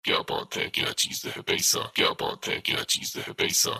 क्या बात है, क्या चीज है पैसा, क्या बात है, क्या चीज है पैसा।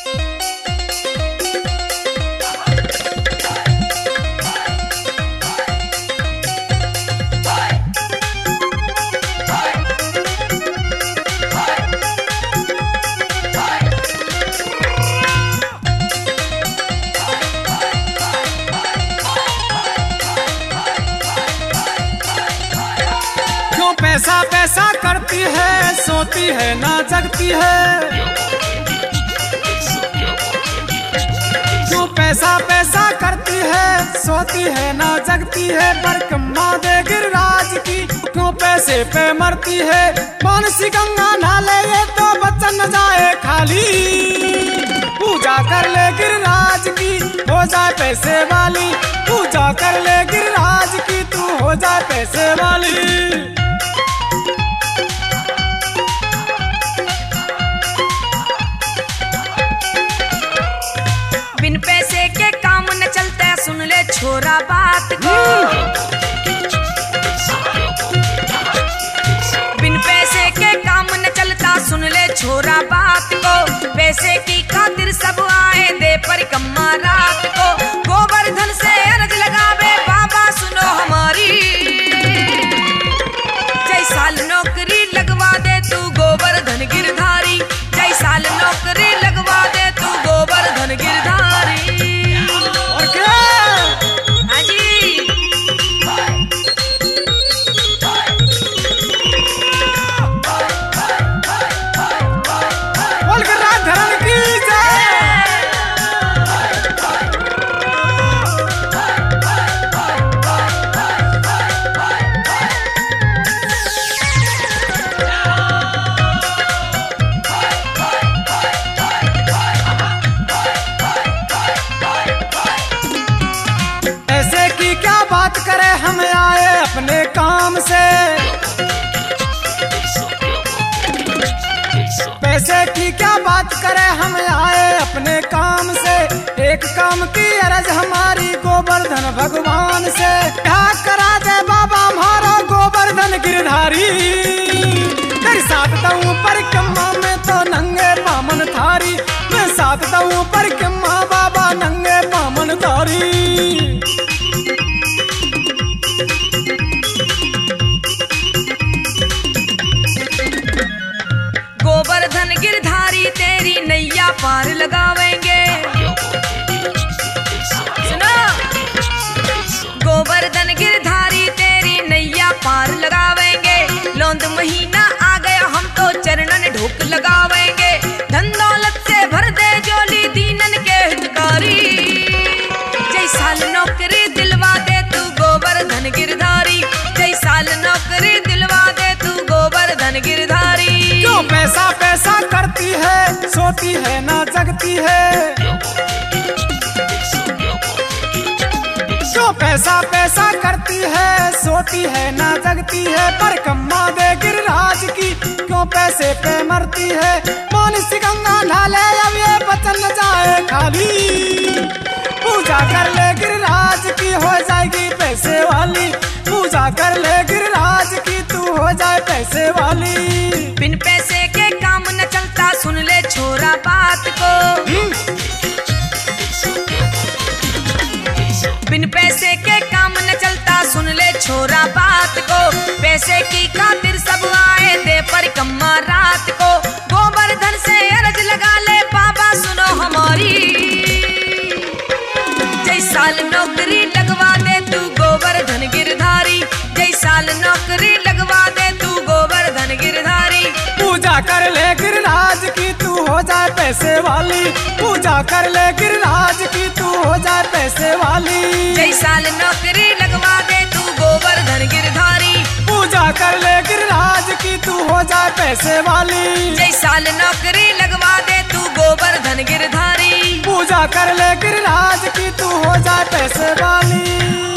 पैसा पैसा करती है, सोती है ना जगती है। क्यों पैसा पैसा करती है, सोती है ना जगती है। बरकम्मा दे गिरिराज की, क्यों पैसे पे मरती है। मानसी गंगा नाले ये तो बच्चन न जाए खाली। पूजा कर ले गिरिराज की, हो जाए पैसे वाली। पूजा कर ले गिरिराज की, तू हो जाए पैसे वाली। बिन पैसे के काम न चलते, सुन ले छोरा बात को। बिन पैसे के काम न चलता, सुन ले छोरा बात को। पैसे की खातिर सब आए दे परिक्रमा रात को। गोवर्धन से अर्ज लगावे बाबा सुनो हमारी। जय साल नौकरी लगवा दे तू गोवर्धन गिरधारी। जय साल नौकरी लगवा दे तू गोवर्धन गिरधारी। और क्या? हाँ जी। बोल गिरिराज धरण की जय। ऐसे की क्या बात करे, हम आए अपने काम से। पैसे की क्या बात करे, हम आए अपने काम से। एक काम की अरज हमारी गोवर्धन भगवान से। क्या करा दे बाबा हमारा गोवर्धन गिरधारी। तेरे साथ दऊं परिक्रमा में तो नंगे पामन थारी। मैं साथ दऊं परिक्रमा बाबा नंगे पामन थारी। गोवर्धन गिरधारी तेरी नैया पार लगावेंगे। सुनो, गोवर्धन गिरधारी तेरी नैया पार लगावेंगे। लौंद महीना आ गया, हम तो चरणन ढोक लगावेंगे। धन दौलत से भर दे जोली दीनन के हितकारी। जय साल नौकरी दिलवा दे तू गोवर्धन गिरधारी। जय साल नौकरी दिलवा दे तू गोवर्धन गिरधारी। क्यों पैसा पैसा करती है, सोती है ना जगती है। क्यों पैसा पैसा करती है, सोती है ना जगती है। परिक्रमा दे गिरिराज की, क्यों पैसे पे मरती है। मानसी गंगा नाले अब ये बचन न जाए खाली। पूजा कर ले गिरिराज की, हो जाएगी पैसे वाली। पूजा कर ले गिरिराज की, तू हो जाए पैसे वाली। बिन पैसे के काम न चलता, सुन ले छोरा बात को। बिन पैसे के काम न चलता, सुन ले छोरा बात को। पैसे की खातिर सब आए दे परिक्रमा रात को। गोवर्धन से अर्ज लगा ले बाबा सुनो हमारी। जय साल नौकरी लगवा दे तू गोवर्धन गिरधारी। जय साल नौकरी लगवा दे तू गोवर्धन गिरधारी। पूजा कर ले गिरिराज की, तू हो जाए पैसे वाली। पूजा कर ले गिरिराज की, तू हो जाए पैसे वाली। जय साल नौकरी लगवा दे तू गोवर्धन गिरधारी। पूजा कर ले गिरिराज की, तू हो जाए पैसे वाली। जय साल नौकरी लगवा दे तू गोवर्धन गिरधारी। पूजा कर ले गिरिराज की, तू हो जाए पैसे वाली।